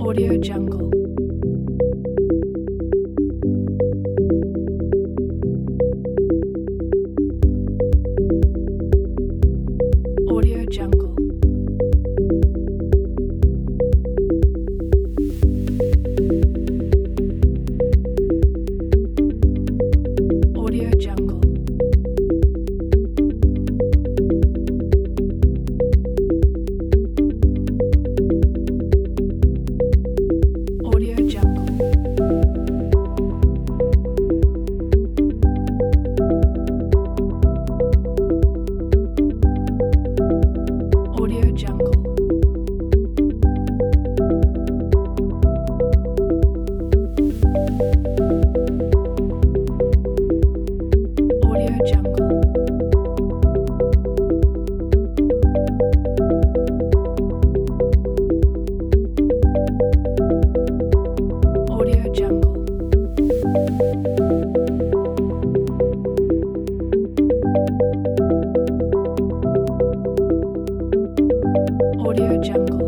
Audio Jungle. Audio Jungle. Audio Jungle. Audio Jungle. Audio Jungle. Audio Jungle. Audio Jungle. Audio Jungle.